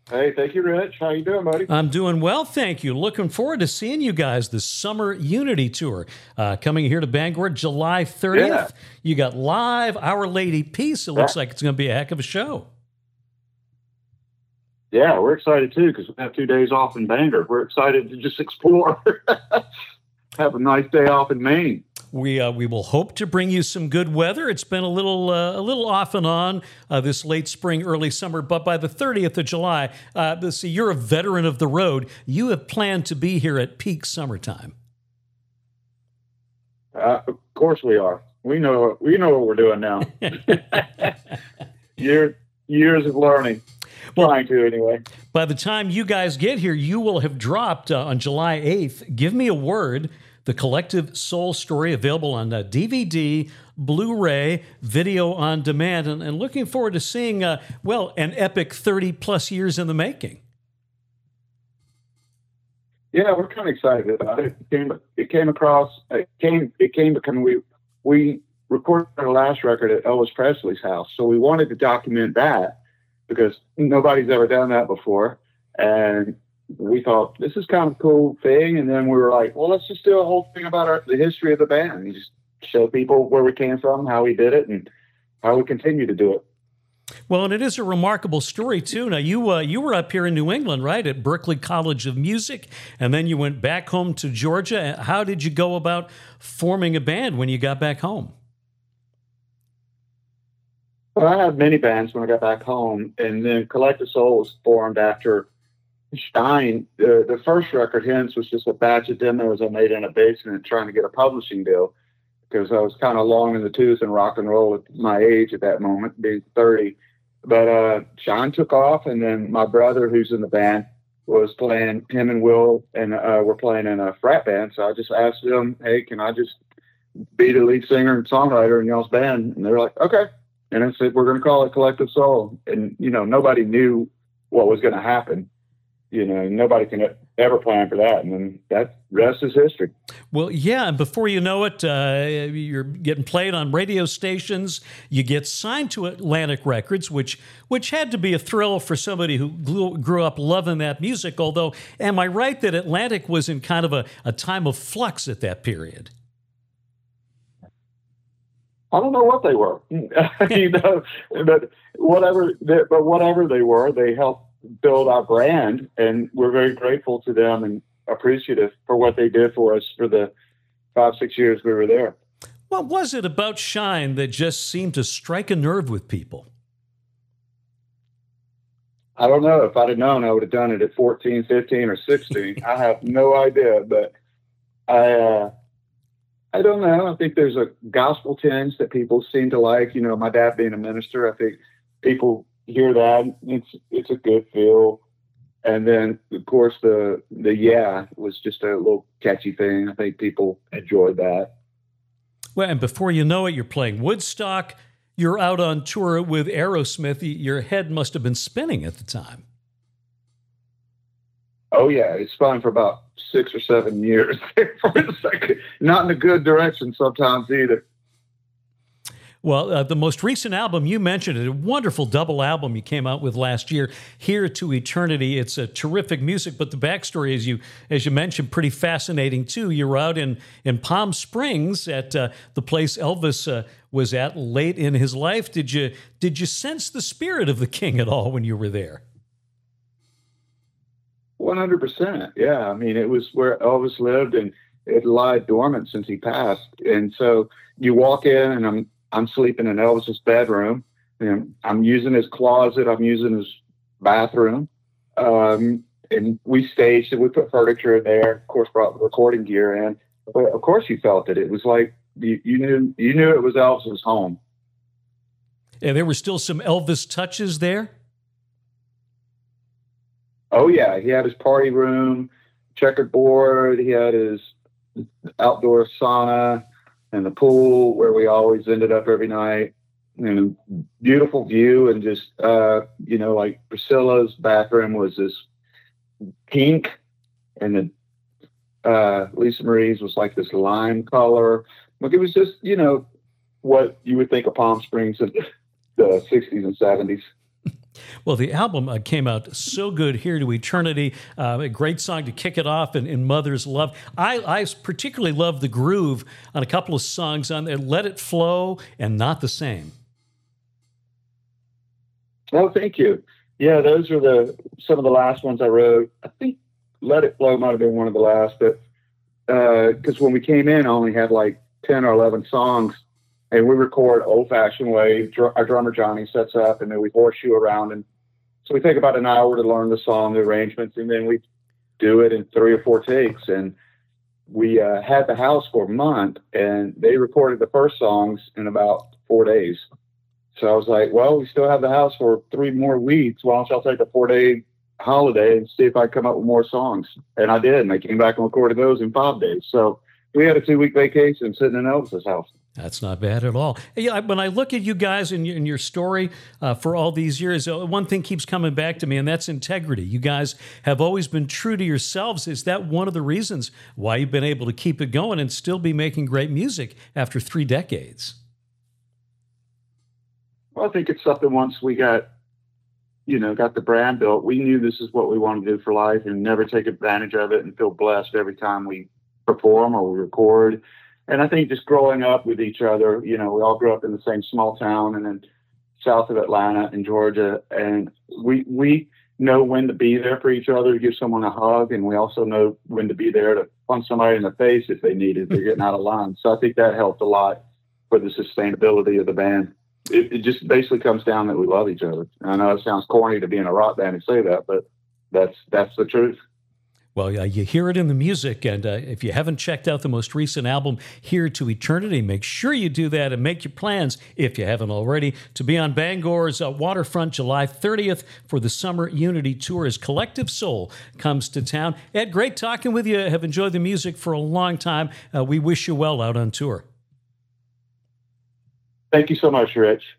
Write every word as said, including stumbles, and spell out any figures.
Hey, thank you, Rich. How you doing, buddy? I'm doing well, thank you. Looking forward to seeing you guys this Summer Unity Tour. Uh, coming here to Bangor July thirtieth. Yeah. You got live Our Lady Peace. It looks Yeah. like it's going to be a heck of a show. Yeah, we're excited too because we have two days off in Bangor. We're excited to just explore. Have a nice day off in Maine. We uh, we will hope to bring you some good weather. It's been a little uh, a little off and on uh, this late spring, early summer, but by the thirtieth of July, uh, see, you're a veteran of the road. You have planned to be here at peak summertime. Uh, of course we are. We know we know what we're doing now. Year, years of learning. Well, Trying to anyway. By the time you guys get here, you will have dropped uh, on July eighth. Give Me a Word, the Collective Soul story, available on uh, D V D, Blu-ray, video on demand, and, and looking forward to seeing, uh, well, an epic thirty plus years in the making. Yeah, we're kind of excited about it. It came, it came across, it came, it came because we we recorded our last record at Elvis Presley's house, so we wanted to document that because nobody's ever done that before, and we thought this is kind of a cool thing. And then we were like, well, let's just do a whole thing about our, the history of the band. You just show people where we came from, how we did it, and how we continue to do it. Well, and it is a remarkable story, too. Now, you uh, you were up here in New England, right, at Berklee College of Music, and then you went back home to Georgia. How did you go about forming a band when you got back home? Well, I had many bands when I got back home, and then Collective Soul was formed after Shine. The, the first record, Hints, was just a batch of demos I made in a basement trying to get a publishing deal because I was kind of long in the tooth in rock and roll at my age at that moment, being thirty. But uh, Shine took off, and then my brother, who's in the band, was playing, him and Will, and uh, we're playing in a frat band. So I just asked them, hey, can I just be the lead singer and songwriter in y'all's band? And they were like, okay. And I said, we're going to call it Collective Soul. And, you know, nobody knew what was going to happen. You know, nobody can ever plan for that. And then that rest is history. Well, yeah. And before you know it, uh, you're getting played on radio stations. You get signed to Atlantic Records, which which had to be a thrill for somebody who grew, grew up loving that music. Although, am I right that Atlantic was in kind of a, a time of flux at that period? I don't know what they were, you know, but whatever, they, but whatever they were, they helped build our brand, and we're very grateful to them and appreciative for what they did for us for the five, six years we were there. What was it about Shine that just seemed to strike a nerve with people? I don't know. If I'd have known, I would have done it at fourteen, fifteen, or sixteen. I have no idea, but I, uh, I don't know. I think there's a gospel tinge that people seem to like. You know, my dad being a minister, I think people hear that. It's it's a good feel. And then, of course, the the yeah was just a little catchy thing. I think people enjoyed that. Well, and before you know it, you're playing Woodstock. You're out on tour with Aerosmith. Your head must have been spinning at the time. Oh, yeah. It's spun for about six or seven years. For a second. Not in a good direction sometimes either. Well, uh, the most recent album you mentioned, a wonderful double album you came out with last year, Here to Eternity. It's a terrific music, but the backstory, as you as you mentioned, pretty fascinating too. You were out in, in Palm Springs at uh, the place Elvis uh, was at late in his life. Did you did you sense the spirit of the King at all when you were there? one hundred percent. Yeah. I mean, it was where Elvis lived, and it lied dormant since he passed. And so you walk in, and I'm I'm sleeping in Elvis's bedroom, and I'm using his closet. I'm using his bathroom. Um, and we staged it. We put furniture in there, of course, brought the recording gear in. But of course you felt it. It was like you, you knew you knew it was Elvis's home. And there were still some Elvis touches there? Oh, yeah. He had his party room, checkerboard. He had his outdoor sauna and the pool where we always ended up every night. And beautiful view. And just, uh, you know, like Priscilla's bathroom was this pink, and the uh, Lisa Marie's was like this lime color. Like, it was just, you know, what you would think of Palm Springs in the sixties and seventies. Well, the album uh, came out so good, Here to Eternity, uh, a great song to kick it off in, in Mother's Love. I, I particularly love the groove on a couple of songs on there, Let It Flow and Not the Same. Oh, thank you. Yeah, those are the some of the last ones I wrote. I think Let It Flow might have been one of the last, but because uh, when we came in, I only had like ten or eleven songs. And we record old-fashioned way. Dr- our drummer, Johnny, sets up, and then we horseshoe around. And so we take about an hour to learn the song, the arrangements, and then we do it in three or four takes. And we uh, had the house for a month, and they recorded the first songs in about four days. So I was like, well, we still have the house for three more weeks. Why don't y'all take a four-day holiday and see if I come up with more songs? And I did, and they came back and recorded those in five days. So we had a two-week vacation sitting in Elvis's house. That's not bad at all. Yeah, when I look at you guys and your, and your story uh, for all these years, uh, one thing keeps coming back to me, and that's integrity. You guys have always been true to yourselves. Is that one of the reasons why you've been able to keep it going and still be making great music after three decades? Well, I think it's something once we got, you know, got the brand built, we knew this is what we wanted to do for life and never take advantage of it and feel blessed every time we perform or we record. And I think just growing up with each other, you know, we all grew up in the same small town and then south of Atlanta in Georgia. And we we know when to be there for each other to give someone a hug. And we also know when to be there to punch somebody in the face if they need it. They're getting out of line. So I think that helped a lot for the sustainability of the band. It, it just basically comes down that we love each other. And I know it sounds corny to be in a rock band and say that, but that's that's the truth. Well, uh, you hear it in the music, and uh, if you haven't checked out the most recent album, Here to Eternity, make sure you do that and make your plans, if you haven't already, to be on Bangor's uh, waterfront July thirtieth for the Summer Unity Tour as Collective Soul comes to town. Ed, great talking with you. Have enjoyed the music for a long time. Uh, we wish you well out on tour. Thank you so much, Rich.